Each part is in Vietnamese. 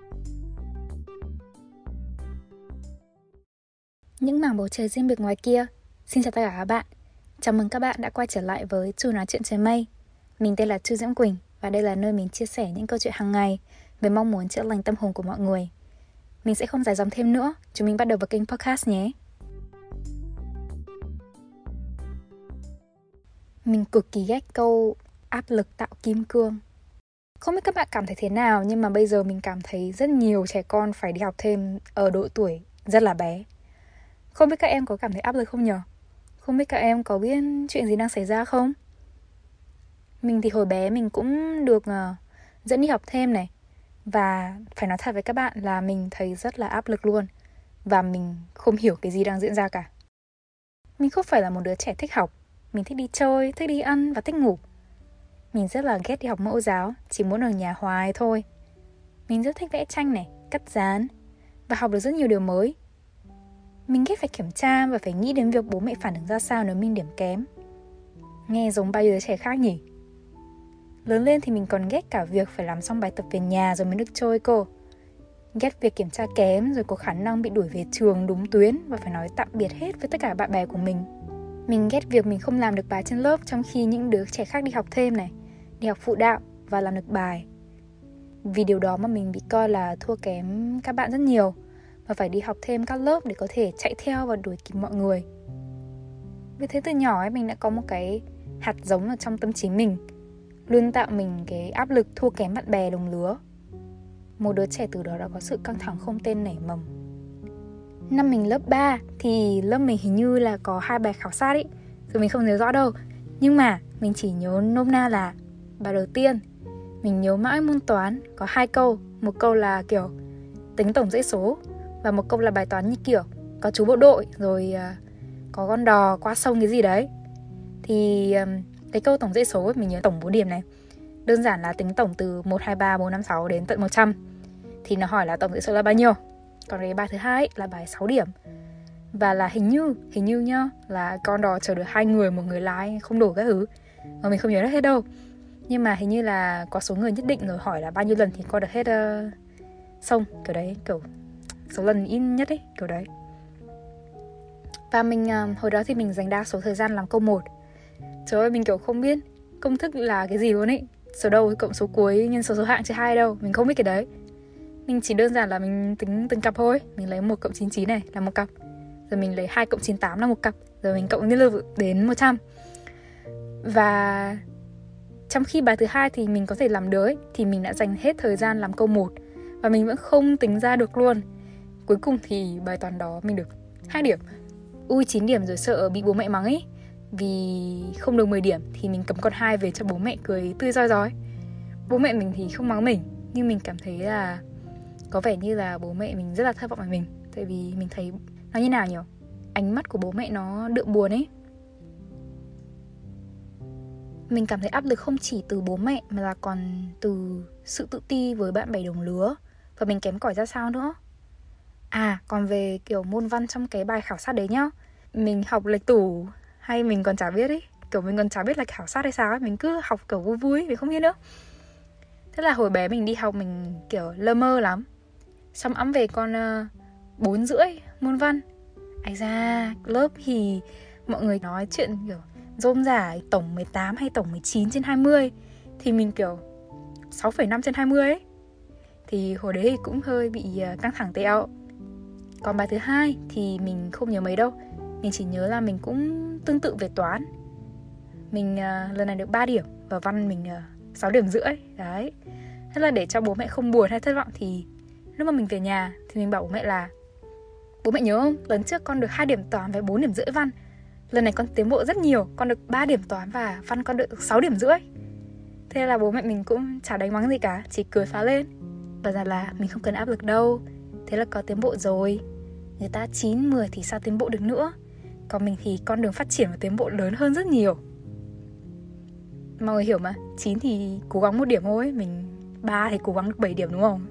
Những mảng bầu trời riêng biệt ngoài kia. Xin chào tất cả các bạn. Chào mừng các bạn đã quay trở lại với Chu nói chuyện trời mây. Mình tên là Chu Diễm Quỳnh và đây là nơi mình chia sẻ những câu chuyện hàng ngày với mong muốn chữa lành tâm hồn của mọi người. Mình sẽ không dài dòng thêm nữa, chúng mình bắt đầu vào kênh podcast nhé. Mình cực kỳ ghét câu áp lực tạo kim cương. Không biết các bạn cảm thấy thế nào, nhưng mà bây giờ mình cảm thấy rất nhiều trẻ con phải đi học thêm ở độ tuổi rất là bé. Không biết các em có cảm thấy áp lực không nhở? Không biết các em có biết chuyện gì đang xảy ra không? Mình thì hồi bé mình cũng được dẫn đi học thêm này. Và phải nói thật với các bạn là mình thấy rất là áp lực luôn. Và mình không hiểu cái gì đang diễn ra cả. Mình không phải là một đứa trẻ thích học. Mình thích đi chơi, thích đi ăn và thích ngủ. Mình rất là ghét đi học mẫu giáo, chỉ muốn ở nhà hoài thôi. Mình rất thích vẽ tranh này, cắt dán và học được rất nhiều điều mới. Mình ghét phải kiểm tra và phải nghĩ đến việc bố mẹ phản ứng ra sao nếu mình điểm kém. Nghe giống bao nhiêu đứa trẻ khác nhỉ? Lớn lên thì mình còn ghét cả việc phải làm xong bài tập về nhà rồi mới được chơi cô. Ghét việc kiểm tra kém rồi có khả năng bị đuổi về trường đúng tuyến và phải nói tạm biệt hết với tất cả bạn bè của mình. Mình ghét việc mình không làm được bài trên lớp trong khi những đứa trẻ khác đi học thêm này, đi học phụ đạo và làm được bài. Vì điều đó mà mình bị coi là thua kém các bạn rất nhiều và phải đi học thêm các lớp để có thể chạy theo và đuổi kịp mọi người. Vì thế từ nhỏ ấy mình đã có một cái hạt giống ở trong tâm trí mình, luôn tạo mình cái áp lực thua kém bạn bè đồng lứa. Một đứa trẻ từ đó đã có sự căng thẳng không tên nảy mầm. Năm mình lớp 3 thì lớp mình hình như là có 2 bài khảo sát ấy, rồi mình không nhớ rõ đâu. Nhưng mà mình chỉ nhớ nôm na là bài đầu tiên mình nhớ mãi môn toán có 2 câu. Một câu là kiểu tính tổng dãy số và một câu là bài toán như kiểu có chú bộ đội rồi có con đò qua sông cái gì đấy. Thì cái câu tổng dãy số ấy, mình nhớ tổng 4 điểm này. Đơn giản là tính tổng từ 1, 2, 3, 4, 5, 6 đến tận 100. Thì nó hỏi là tổng dãy số là bao nhiêu. Còn cái bài thứ hai ấy, là bài 6 điểm. Và là hình như nhá, là con đò chở được 2 người, một người lái không đủ các thứ. Mà mình không nhớ được hết đâu. Nhưng mà hình như là có số người nhất định rồi, hỏi là bao nhiêu lần thì coi được hết sông, kiểu đấy, kiểu số lần ít nhất ấy, kiểu đấy. Và mình hồi đó thì mình dành đa số thời gian làm câu 1. Trời ơi, mình kiểu không biết công thức là cái gì luôn ấy. Số đầu cộng số cuối nhân số hạng chia 2 đâu, mình không biết cái đấy. Mình chỉ đơn giản là mình tính từng cặp thôi. Mình lấy 1 cộng 99 này là một cặp, rồi mình lấy 2 cộng 98 là một cặp, rồi mình cộng liên lượt đến 100. Và trong khi bài thứ 2 thì mình có thể làm được ấy, thì mình đã dành hết thời gian làm câu 1 và mình vẫn không tính ra được luôn. Cuối cùng thì bài toán đó mình được 2 điểm. 9 điểm rồi sợ bị bố mẹ mắng ấy. Vì không được 10 điểm thì mình cầm con 2 về cho bố mẹ cười tươi rói rói. Bố mẹ mình thì không mắng mình, nhưng mình cảm thấy là có vẻ như là bố mẹ mình rất là thất vọng về mình. Tại vì mình thấy nó như nào nhỉ? Ánh mắt của bố mẹ nó đượm buồn ấy. Mình cảm thấy áp lực không chỉ từ bố mẹ mà là còn từ sự tự ti với bạn bè đồng lứa và mình kém cỏi ra sao nữa. Còn về kiểu môn văn trong cái bài khảo sát đấy nhá, mình học lệch tủ hay mình còn chả biết ấy, kiểu mình còn chả biết là khảo sát hay sao ấy, mình cứ học kiểu vui vui, mình không biết nữa. Thế là hồi bé mình đi học mình kiểu lơ mơ lắm. Xong ẵm về con 4,5 môn văn. Ây da, lớp thì mọi người nói chuyện kiểu rôm rả tổng 18 hay tổng 19 trên 20. Thì mình kiểu 6,5 trên 20 ấy. Thì hồi đấy thì cũng hơi bị căng thẳng tẹo. Còn bài thứ 2 thì mình không nhớ mấy đâu. Mình chỉ nhớ là mình cũng tương tự về toán. Mình lần này được 3 điểm và văn mình 6,5 điểm. Đấy. Thế là để cho bố mẹ không buồn hay thất vọng thì lúc mà mình về nhà thì mình bảo bố mẹ là bố mẹ nhớ không? Lần trước con được 2 điểm toán và 4,5 điểm văn. Lần này con tiến bộ rất nhiều, con được 3 điểm toán và văn con được 6,5 điểm. Thế là bố mẹ mình cũng chả đánh mắng gì cả, chỉ cười phá lên. Và rằng là mình không cần áp lực đâu, thế là có tiến bộ rồi. Người ta 9, 10 thì sao tiến bộ được nữa. Còn mình thì con đường phát triển và tiến bộ lớn hơn rất nhiều. Mọi người hiểu mà, 9 thì cố gắng 1 điểm thôi, mình 3 thì cố gắng được 7 điểm đúng không?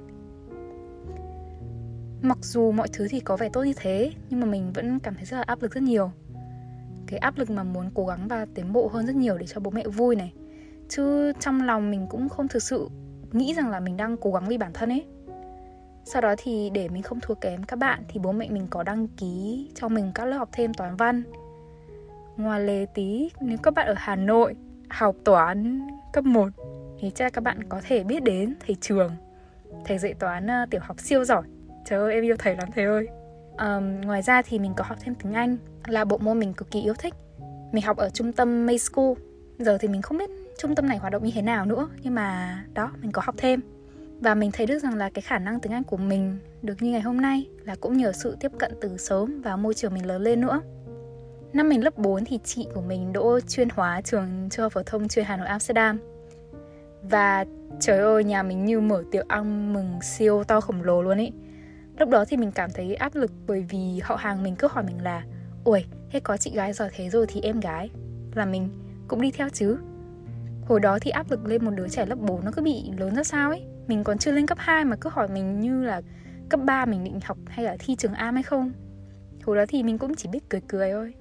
Mặc dù mọi thứ thì có vẻ tốt như thế, nhưng mà mình vẫn cảm thấy rất là áp lực rất nhiều. Cái áp lực mà muốn cố gắng và tiến bộ hơn rất nhiều để cho bố mẹ vui này. Chứ trong lòng mình cũng không thực sự nghĩ rằng là mình đang cố gắng vì bản thân ấy. Sau đó thì để mình không thua kém các bạn thì bố mẹ mình có đăng ký cho mình các lớp học thêm toán văn. Ngoài lề tí, nếu các bạn ở Hà Nội học toán cấp 1 thì chắc các bạn có thể biết đến thầy Trường. Thầy dạy toán tiểu học siêu giỏi. Trời ơi, em yêu thầy lắm thầy ơi. Ngoài ra thì mình có học thêm tiếng Anh, là bộ môn mình cực kỳ yêu thích. Mình học ở trung tâm May School. Giờ thì mình không biết trung tâm này hoạt động như thế nào nữa, nhưng mà đó, mình có học thêm. Và mình thấy được rằng là cái khả năng tiếng Anh của mình được như ngày hôm nay là cũng nhờ sự tiếp cận từ sớm và môi trường mình lớn lên nữa. Năm mình lớp 4 thì chị của mình đỗ chuyên hóa trường Trung học phổ thông chuyên Hà Nội Amsterdam. Và trời ơi, nhà mình như mở tiệc ăn mừng siêu to khổng lồ luôn ý. Lúc đó thì mình cảm thấy áp lực bởi vì họ hàng mình cứ hỏi mình là ôi, thế có chị gái giỏi thế rồi thì em gái là mình cũng đi theo chứ. Hồi đó thì áp lực lên một đứa trẻ lớp 4 nó cứ bị lớn ra sao ấy. Mình còn chưa lên cấp 2 mà cứ hỏi mình như là cấp 3 mình định học hay là thi trường Am hay không. Hồi đó thì mình cũng chỉ biết cười cười thôi.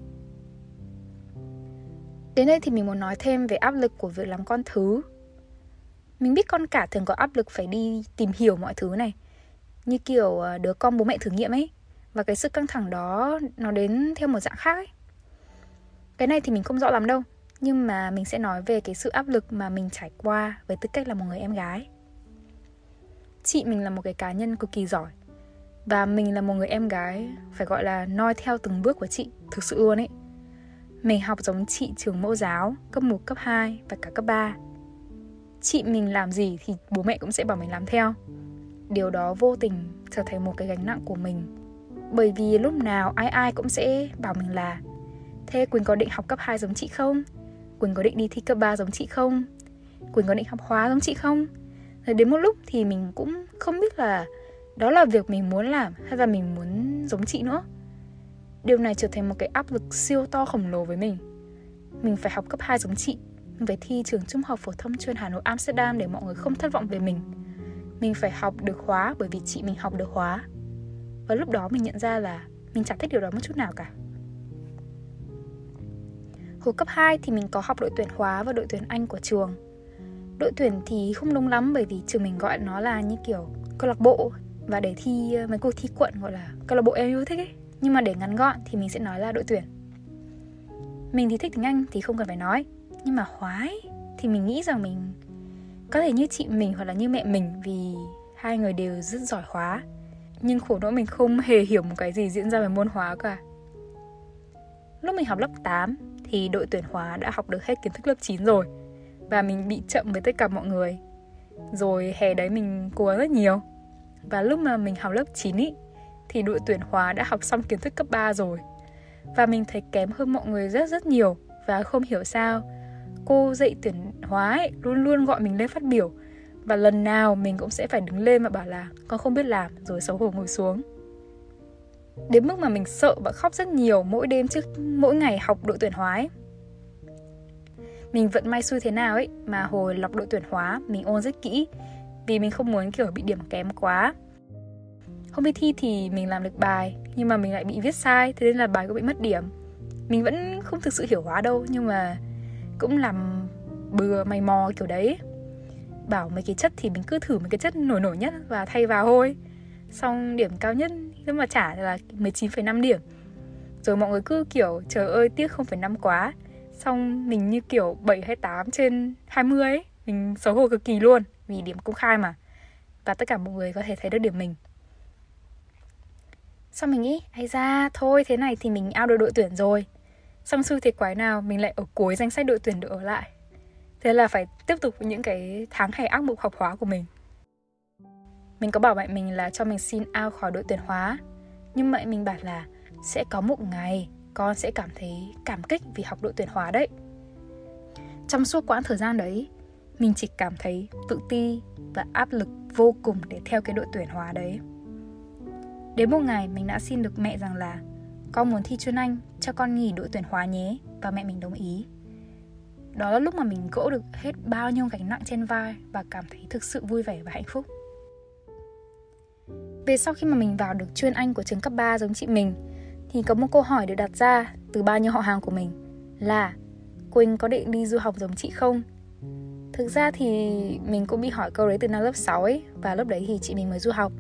Đến đây thì mình muốn nói thêm về áp lực của việc làm con thứ. Mình biết con cả thường có áp lực phải đi tìm hiểu mọi thứ này, như kiểu đứa con bố mẹ thử nghiệm ấy. Và cái sự căng thẳng đó nó đến theo một dạng khác ấy. Cái này thì mình không rõ lắm đâu, nhưng mà mình sẽ nói về cái sự áp lực mà mình trải qua với tư cách là một người em gái. Chị mình là một cái cá nhân cực kỳ giỏi, và mình là một người em gái phải gọi là noi theo từng bước của chị, thực sự luôn ấy. Mình học giống chị trường mẫu giáo, cấp 1, cấp 2 và cả cấp 3. Chị mình làm gì thì bố mẹ cũng sẽ bảo mình làm theo. Điều đó vô tình trở thành một cái gánh nặng của mình. Bởi vì lúc nào ai cũng sẽ bảo mình là thế Quỳnh có định học cấp 2 giống chị không? Quỳnh có định đi thi cấp 3 giống chị không? Quỳnh có định học hóa giống chị không? Rồi đến một lúc thì mình cũng không biết là đó là việc mình muốn làm hay là mình muốn giống chị nữa. Điều này trở thành một cái áp lực siêu to khổng lồ với mình. Mình phải học cấp 2 giống chị. Mình phải thi trường Trung học phổ thông chuyên Hà Nội Amsterdam để mọi người không thất vọng về mình. Mình phải học được hóa bởi vì chị mình học được hóa. Và lúc đó mình nhận ra là mình chẳng thích điều đó một chút nào cả. Hồi cấp 2 thì mình có học đội tuyển hóa và đội tuyển Anh của trường. Đội tuyển thì không đúng lắm bởi vì trường mình gọi nó là như kiểu câu lạc bộ. Và để thi mấy cuộc thi quận gọi là câu lạc bộ em yêu thích ấy. Nhưng mà để ngắn gọn thì mình sẽ nói là đội tuyển. Mình thì thích tiếng Anh thì không cần phải nói. Nhưng mà hóa ấy, thì mình nghĩ rằng mình có thể như chị mình hoặc là như mẹ mình, vì hai người đều rất giỏi hóa. Nhưng khổ nỗi mình không hề hiểu một cái gì diễn ra về môn hóa cả. Lúc mình học lớp 8 thì đội tuyển hóa đã học được hết kiến thức lớp 9 rồi. Và mình bị chậm với tất cả mọi người. Rồi hè đấy mình cố gắng rất nhiều. Và lúc mà mình học lớp 9 ý, thì đội tuyển hóa đã học xong kiến thức cấp 3 rồi. Và mình thấy kém hơn mọi người rất nhiều. Và không hiểu sao cô dạy tuyển hóa ấy, luôn luôn gọi mình lên phát biểu. Và lần nào mình cũng sẽ phải đứng lên và bảo là con không biết làm, rồi xấu hổ ngồi xuống. Đến mức mà mình sợ và khóc rất nhiều mỗi đêm trước mỗi ngày học đội tuyển hóa ấy. Mình vẫn may xui thế nào ấy mà hồi lọc đội tuyển hóa mình ôn rất kỹ, vì mình không muốn kiểu bị điểm kém quá. Hôm đi thi thì mình làm được bài, nhưng mà mình lại bị viết sai, thế nên là bài cũng bị mất điểm. Mình vẫn không thực sự hiểu hóa đâu, nhưng mà cũng làm bừa mày mò kiểu đấy. Bảo mấy cái chất thì mình cứ thử mấy cái chất nổi nhất và thay vào thôi. Xong điểm cao nhất nếu mà trả là 19,5 điểm. Rồi mọi người cứ kiểu trời ơi tiếc 0,5 quá. Xong mình như kiểu 7 hay 8 trên 20 ấy. Mình xấu hổ cực kỳ luôn, vì điểm công khai mà. Và tất cả mọi người có thể thấy được điểm mình. Xong mình nghĩ hay ra thôi thế này thì mình out được đội tuyển rồi. Xong xui thế quái nào mình lại ở cuối danh sách đội tuyển được ở lại. Thế là phải tiếp tục với những cái tháng hè ác mộng học hóa của mình. Mình có bảo mẹ mình là cho mình xin out khỏi đội tuyển hóa. Nhưng mẹ mình bảo là sẽ có một ngày con sẽ cảm thấy cảm kích vì học đội tuyển hóa đấy. Trong suốt quãng thời gian đấy, mình chỉ cảm thấy tự ti và áp lực vô cùng để theo cái đội tuyển hóa đấy. Đến một ngày mình đã xin được mẹ rằng là con muốn thi chuyên Anh, cho con nghỉ đội tuyển hóa nhé. Và mẹ mình đồng ý. Đó là lúc mà mình gỡ được hết bao nhiêu gánh nặng trên vai và cảm thấy thực sự vui vẻ và hạnh phúc. Về sau khi mà mình vào được chuyên Anh của trường cấp 3 giống chị mình, thì có một câu hỏi được đặt ra từ bao nhiêu họ hàng của mình là Quỳnh có định đi du học giống chị không? Thực ra thì mình cũng bị hỏi câu đấy từ năm lớp 6 ấy. Và lúc đấy thì chị mình mới du học.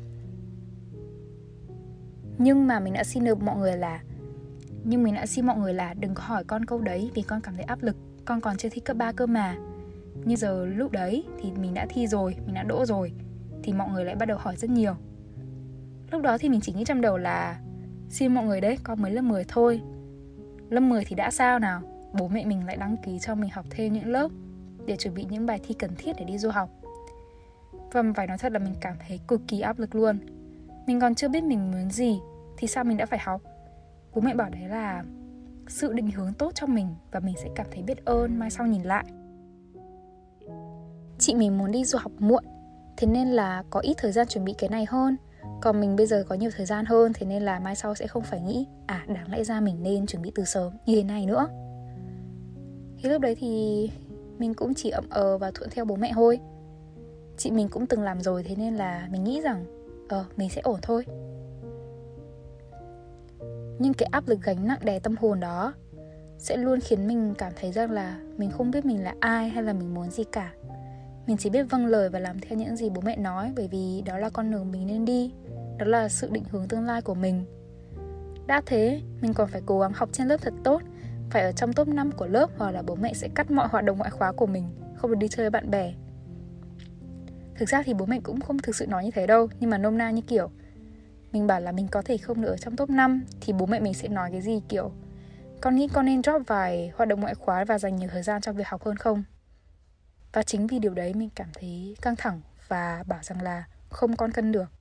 Nhưng mình đã xin mọi người là đừng có hỏi con câu đấy, vì con cảm thấy áp lực. Con còn chưa thi cấp 3 cơ mà. Nhưng giờ lúc đấy thì mình đã thi rồi, mình đã đỗ rồi, thì mọi người lại bắt đầu hỏi rất nhiều. Lúc đó thì mình chỉ nghĩ trong đầu là xin mọi người đấy, con mới lớp 10 thôi. Lớp 10 thì đã sao nào? Bố mẹ mình lại đăng ký cho mình học thêm những lớp để chuẩn bị những bài thi cần thiết để đi du học. Và phải nói thật là mình cảm thấy cực kỳ áp lực luôn. Mình còn chưa biết mình muốn gì thì sao mình đã phải học? Bố mẹ bảo đấy là sự định hướng tốt cho mình và mình sẽ cảm thấy biết ơn mai sau nhìn lại. Chị mình muốn đi du học muộn, thế nên là có ít thời gian chuẩn bị cái này hơn. Còn mình bây giờ có nhiều thời gian hơn, thế nên là mai sau sẽ không phải nghĩ đáng lẽ ra mình nên chuẩn bị từ sớm như thế này nữa. Thì lúc đấy thì mình cũng chỉ ậm và thuận theo bố mẹ thôi. Chị mình cũng từng làm rồi, thế nên là mình nghĩ rằng mình sẽ ổn thôi. Nhưng cái áp lực gánh nặng đè tâm hồn đó sẽ luôn khiến mình cảm thấy rằng là mình không biết mình là ai hay là mình muốn gì cả. Mình chỉ biết vâng lời và làm theo những gì bố mẹ nói, bởi vì đó là con đường mình nên đi. Đó là sự định hướng tương lai của mình. Đã thế, mình còn phải cố gắng học trên lớp thật tốt, phải ở trong top 5 của lớp, hoặc là bố mẹ sẽ cắt mọi hoạt động ngoại khóa của mình, không được đi chơi với bạn bè. Thực ra thì bố mẹ cũng không thực sự nói như thế đâu, nhưng mà nôm na như kiểu mình bảo là mình có thể không được ở trong top 5 thì bố mẹ mình sẽ nói cái gì kiểu con nghĩ con nên drop vài hoạt động ngoại khóa và dành nhiều thời gian cho việc học hơn không? Và chính vì điều đấy mình cảm thấy căng thẳng và bảo rằng là không, con cân được.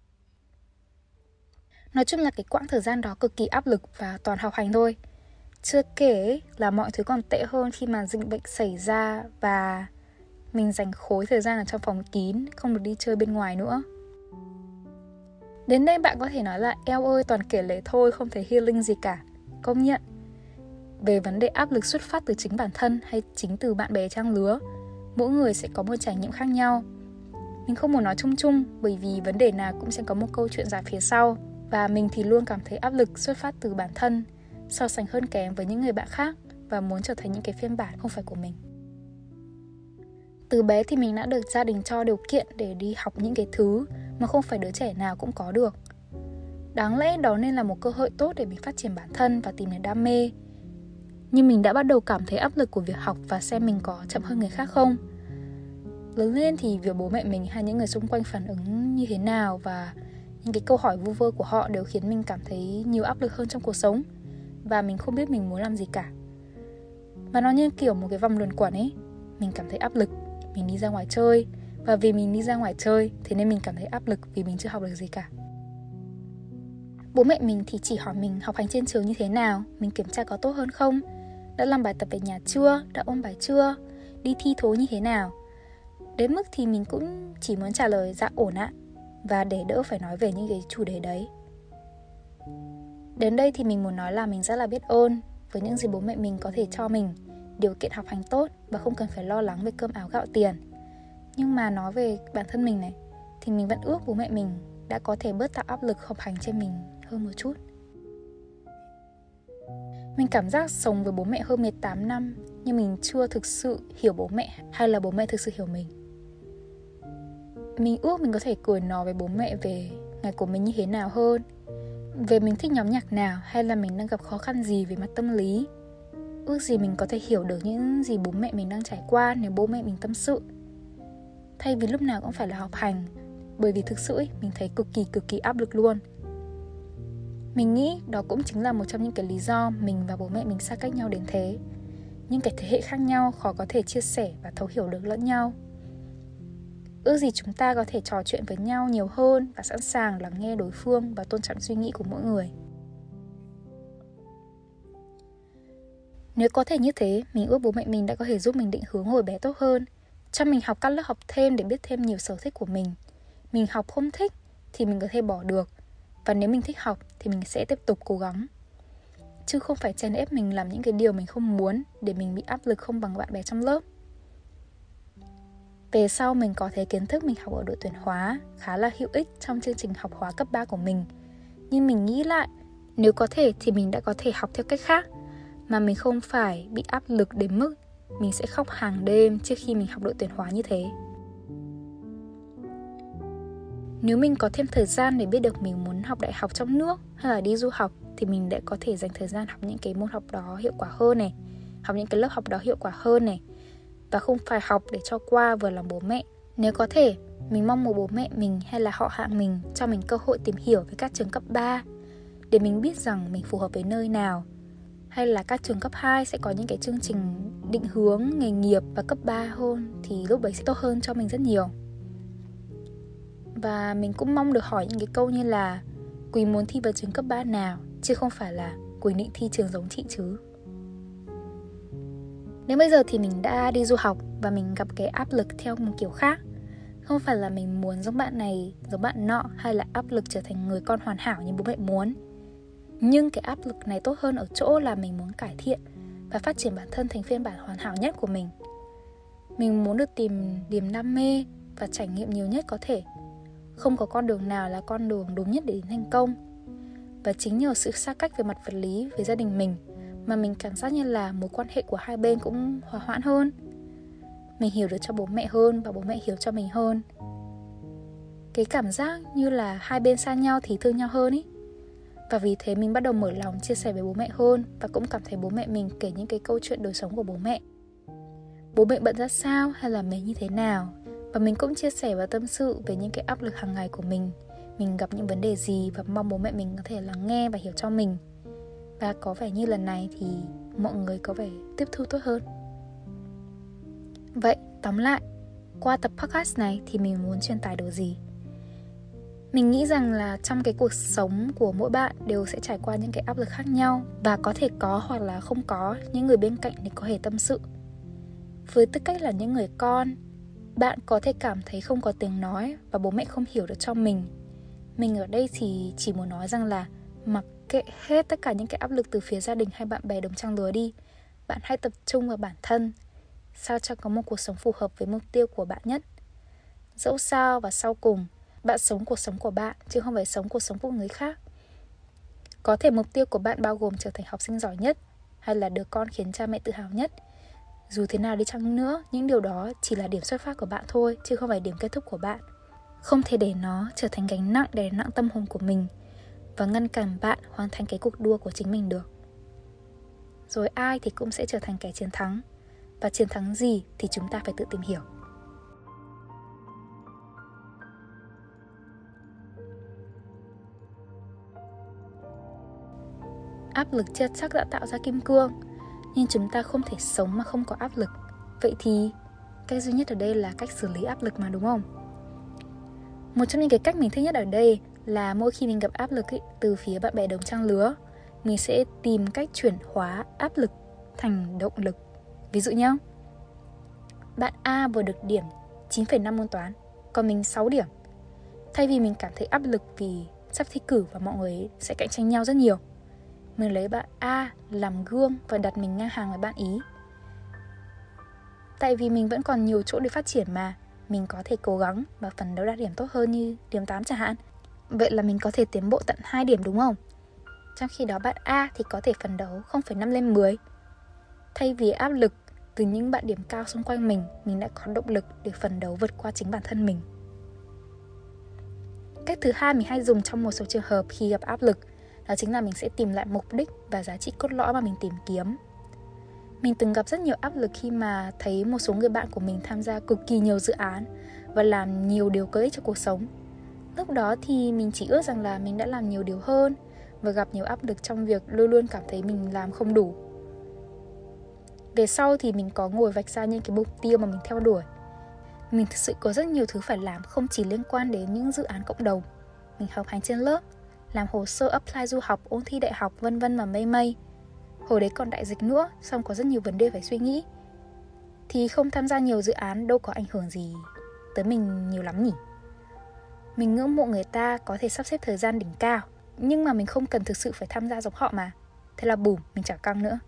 Nói chung là cái quãng thời gian đó cực kỳ áp lực và toàn học hành thôi. Chưa kể là mọi thứ còn tệ hơn khi mà dịch bệnh xảy ra và mình dành khối thời gian ở trong phòng kín, không được đi chơi bên ngoài nữa. Đến đây bạn có thể nói là eo ơi, toàn kể lể thôi, không thấy healing gì cả. Công nhận. Về vấn đề áp lực xuất phát từ chính bản thân hay chính từ bạn bè trang lứa, mỗi người sẽ có một trải nghiệm khác nhau. Mình không muốn nói chung chung, bởi vì vấn đề nào cũng sẽ có một câu chuyện dài phía sau. Và mình thì luôn cảm thấy áp lực xuất phát từ bản thân, so sánh hơn kém với những người bạn khác và muốn trở thành những cái phiên bản không phải của mình. Từ bé thì mình đã được gia đình cho điều kiện để đi học những cái thứ mà không phải đứa trẻ nào cũng có được. Đáng lẽ đó nên là một cơ hội tốt để mình phát triển bản thân và tìm được đam mê. Nhưng mình đã bắt đầu cảm thấy áp lực của việc học và xem mình có chậm hơn người khác không. Lớn lên thì việc bố mẹ mình hay những người xung quanh phản ứng như thế nào và những cái câu hỏi vu vơ của họ đều khiến mình cảm thấy nhiều áp lực hơn trong cuộc sống. Và mình không biết mình muốn làm gì cả. Và nó như kiểu một cái vòng luẩn quẩn ấy. Mình cảm thấy áp lực, mình đi ra ngoài chơi. Và vì mình đi ra ngoài chơi, thế nên mình cảm thấy áp lực vì mình chưa học được gì cả. Bố mẹ mình thì chỉ hỏi mình học hành trên trường như thế nào, mình kiểm tra có tốt hơn không, đã làm bài tập về nhà chưa, đã ôn bài chưa, đi thi thố như thế nào. Đến mức thì mình cũng chỉ muốn trả lời dạ ổn ạ, và để đỡ phải nói về những cái chủ đề đấy. Đến đây thì mình muốn nói là mình rất là biết ơn với những gì bố mẹ mình có thể cho mình, điều kiện học hành tốt và không cần phải lo lắng về cơm áo gạo tiền. Nhưng mà nói về bản thân mình này, thì mình vẫn ước bố mẹ mình đã có thể bớt tạo áp lực học hành trên mình hơn một chút. Mình cảm giác sống với bố mẹ hơn 18 năm, nhưng mình chưa thực sự hiểu bố mẹ hay là bố mẹ thực sự hiểu mình. Mình ước mình có thể cười nói với bố mẹ về ngày của mình như thế nào hơn, về mình thích nhóm nhạc nào hay là mình đang gặp khó khăn gì về mặt tâm lý. Ước gì mình có thể hiểu được những gì bố mẹ mình đang trải qua nếu bố mẹ mình tâm sự, thay vì lúc nào cũng phải là học hành. Bởi vì thực sự ấy, mình thấy cực kỳ áp lực luôn. Mình nghĩ đó cũng chính là một trong những cái lý do mình và bố mẹ mình xa cách nhau đến thế. Những cái thế hệ khác nhau khó có thể chia sẻ và thấu hiểu được lẫn nhau. Ước gì chúng ta có thể trò chuyện với nhau nhiều hơn và sẵn sàng lắng nghe đối phương và tôn trọng suy nghĩ của mỗi người. Nếu có thể như thế, mình ước bố mẹ mình đã có thể giúp mình định hướng hồi bé tốt hơn, cho mình học các lớp học thêm để biết thêm nhiều sở thích của mình. Mình học không thích thì mình có thể bỏ được, và nếu mình thích học thì mình sẽ tiếp tục cố gắng. Chứ không phải chèn ép mình làm những cái điều mình không muốn để mình bị áp lực không bằng bạn bè trong lớp. Về sau mình có thấy kiến thức mình học ở đội tuyển hóa khá là hữu ích trong chương trình học hóa cấp 3 của mình. Nhưng mình nghĩ lại, nếu có thể thì mình đã có thể học theo cách khác, mà mình không phải bị áp lực đến mức mình sẽ khóc hàng đêm trước khi mình học đội tuyển hóa như thế. Nếu mình có thêm thời gian để biết được mình muốn học đại học trong nước hay là đi du học, thì mình đã có thể dành thời gian học những cái môn học đó hiệu quả hơn này, học những cái lớp học đó hiệu quả hơn này, và không phải học để cho qua vừa làm bố mẹ. Nếu có thể, mình mong một bố mẹ mình hay là họ hàng mình cho mình cơ hội tìm hiểu về các trường cấp 3 để mình biết rằng mình phù hợp với nơi nào. Hay là các trường cấp 2 sẽ có những cái chương trình định hướng nghề nghiệp và cấp 3 hơn, thì lúc đấy sẽ tốt hơn cho mình rất nhiều. Và mình cũng mong được hỏi những cái câu như là Quỳ muốn thi vào trường cấp 3 nào, chứ không phải là Quỳ định thi trường giống chị chứ. Đến bây giờ thì mình đã đi du học và mình gặp cái áp lực theo một kiểu khác. Không phải là mình muốn giống bạn này, giống bạn nọ, hay là áp lực trở thành người con hoàn hảo như bố mẹ muốn. Nhưng cái áp lực này tốt hơn ở chỗ là mình muốn cải thiện và phát triển bản thân thành phiên bản hoàn hảo nhất của mình. Mình muốn được tìm niềm đam mê và trải nghiệm nhiều nhất có thể. Không có con đường nào là con đường đúng nhất để đến thành công. Và chính nhờ sự xa cách về mặt vật lý với gia đình mình mà mình cảm giác như là mối quan hệ của hai bên cũng hòa hoãn hơn. Mình hiểu được cho bố mẹ hơn và bố mẹ hiểu cho mình hơn. Cái cảm giác như là hai bên xa nhau thì thương nhau hơn ý. Và vì thế mình bắt đầu mở lòng chia sẻ với bố mẹ hơn, và cũng cảm thấy bố mẹ mình kể những cái câu chuyện đời sống của bố mẹ. Bố mẹ bận ra sao hay là mình như thế nào. Và mình cũng chia sẻ và tâm sự về những cái áp lực hàng ngày của mình gặp những vấn đề gì, và mong bố mẹ mình có thể lắng nghe và hiểu cho mình. Và có vẻ như lần này thì mọi người có vẻ tiếp thu tốt hơn. Vậy tóm lại, qua tập podcast này thì mình muốn truyền tải điều gì? Mình nghĩ rằng là trong cái cuộc sống của mỗi bạn đều sẽ trải qua những cái áp lực khác nhau, và có thể có hoặc là không có những người bên cạnh để có thể tâm sự. Với tư cách là những người con, bạn có thể cảm thấy không có tiếng nói và bố mẹ không hiểu được cho mình. Mình ở đây thì chỉ muốn nói rằng là mặc kệ hết tất cả những cái áp lực từ phía gia đình hay bạn bè đồng trang lứa đi, bạn hãy tập trung vào bản thân, sao cho có một cuộc sống phù hợp với mục tiêu của bạn nhất. Dẫu sao và sau cùng, bạn sống cuộc sống của bạn chứ không phải sống cuộc sống của người khác. Có thể mục tiêu của bạn bao gồm trở thành học sinh giỏi nhất, hay là đứa con khiến cha mẹ tự hào nhất. Dù thế nào đi chăng nữa, những điều đó chỉ là điểm xuất phát của bạn thôi, chứ không phải điểm kết thúc của bạn. Không thể để nó trở thành gánh nặng đè nặng tâm hồn của mình và ngăn cản bạn hoàn thành cái cuộc đua của chính mình được. Rồi ai thì cũng sẽ trở thành kẻ chiến thắng. Và chiến thắng gì thì chúng ta phải tự tìm hiểu. Áp lực chưa chắc đã tạo ra kim cương, nhưng chúng ta không thể sống mà không có áp lực. Vậy thì cách duy nhất ở đây là cách xử lý áp lực mà, đúng không? Một trong những cái cách mình thích nhất ở đây là mỗi khi mình gặp áp lực từ phía bạn bè đồng trang lứa, mình sẽ tìm cách chuyển hóa áp lực thành động lực. Ví dụ nhé, bạn A vừa được điểm 9,5 môn toán, còn mình 6 điểm. Thay vì mình cảm thấy áp lực vì sắp thi cử và mọi người sẽ cạnh tranh nhau rất nhiều, mình lấy bạn A làm gương và đặt mình ngang hàng với bạn ý. Tại vì mình vẫn còn nhiều chỗ để phát triển mà, mình có thể cố gắng và phấn đấu đạt điểm tốt hơn như điểm 8 chẳng hạn. Vậy là mình có thể tiến bộ tận 2 điểm, đúng không? Trong khi đó bạn A thì có thể phấn đấu 0,5 lên 10. Thay vì áp lực từ những bạn điểm cao xung quanh mình đã có động lực để phấn đấu vượt qua chính bản thân mình. Cách thứ hai mình hay dùng trong một số trường hợp khi gặp áp lực, đó chính là mình sẽ tìm lại mục đích và giá trị cốt lõi mà mình tìm kiếm. Mình từng gặp rất nhiều áp lực khi mà thấy một số người bạn của mình tham gia cực kỳ nhiều dự án và làm nhiều điều có ích cho cuộc sống. Lúc đó thì mình chỉ ước rằng là mình đã làm nhiều điều hơn, và gặp nhiều áp lực trong việc luôn luôn cảm thấy mình làm không đủ. Về sau thì mình có ngồi vạch ra những cái mục tiêu mà mình theo đuổi. Mình thực sự có rất nhiều thứ phải làm, không chỉ liên quan đến những dự án cộng đồng. Mình học hành trên lớp, làm hồ sơ apply du học, ôn thi đại học, vân vân mà mây mây. Hồi đấy còn đại dịch nữa, xong có rất nhiều vấn đề phải suy nghĩ. Thì không tham gia nhiều dự án đâu có ảnh hưởng gì tới mình nhiều lắm nhỉ. Mình ngưỡng mộ người ta có thể sắp xếp thời gian đỉnh cao, nhưng mà mình không cần thực sự phải tham gia giống họ mà. Thế là bùm, mình chả căng nữa.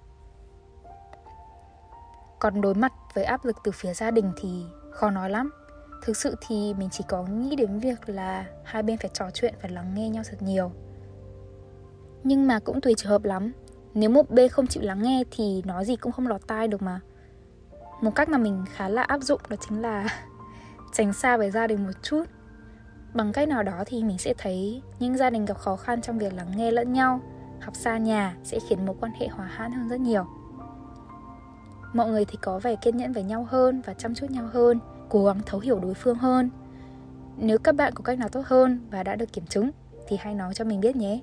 Còn đối mặt với áp lực từ phía gia đình thì khó nói lắm. Thực sự thì mình chỉ có nghĩ đến việc là hai bên phải trò chuyện và lắng nghe nhau thật nhiều. Nhưng mà cũng tùy trường hợp lắm. Nếu một bên không chịu lắng nghe thì nói gì cũng không lọt tai được mà. Một cách mà mình khá là áp dụng đó chính là tránh xa với gia đình một chút. Bằng cách nào đó thì mình sẽ thấy những gia đình gặp khó khăn trong việc lắng nghe lẫn nhau, học xa nhà sẽ khiến mối quan hệ hòa hãn hơn rất nhiều. Mọi người thì có vẻ kiên nhẫn với nhau hơn và chăm chút nhau hơn, cố gắng thấu hiểu đối phương hơn. Nếu các bạn có cách nào tốt hơn và đã được kiểm chứng thì hãy nói cho mình biết nhé.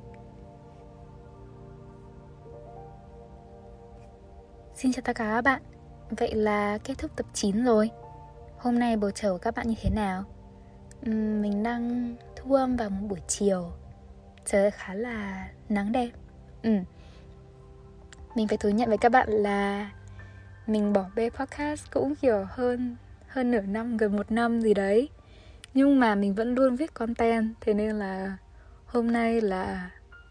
Xin chào tất cả các bạn. Vậy là kết thúc tập 9 rồi. Hôm nay bầu trời của các bạn như thế nào? Mình đang thu âm vào một buổi chiều. Trời khá là nắng đẹp. Mình phải thú nhận với các bạn là mình bỏ bê podcast cũng kiểu hơn nửa năm, gần 1 năm gì đấy. Nhưng mà mình vẫn luôn viết content. Thế nên là hôm nay là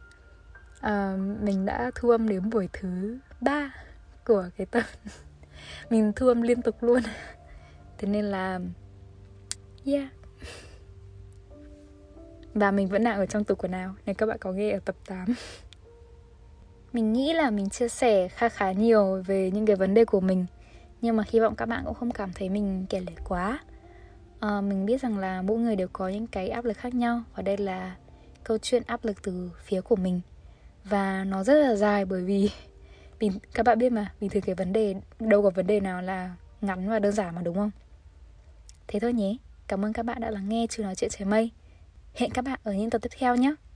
mình đã thu âm đến buổi thứ 3 của cái tập. Mình thu âm liên tục luôn. Thế nên là yeah. Và mình vẫn đang ở trong tủ quần áo, nếu các bạn có nghe ở tập 8. Mình nghĩ là mình chia sẻ khá nhiều về những cái vấn đề của mình, nhưng mà hy vọng các bạn cũng không cảm thấy mình kể lể quá. Mình biết rằng là mỗi người đều có những cái áp lực khác nhau, và đây là câu chuyện áp lực từ phía của mình. Và nó rất là dài bởi vì các bạn biết mà, bình thường cái vấn đề, đâu có vấn đề nào là ngắn và đơn giản mà, đúng không? Thế thôi nhé, cảm ơn các bạn đã lắng nghe Chứ Nói Chuyện Trời Mây. Hẹn các bạn ở những tập tiếp theo nhé.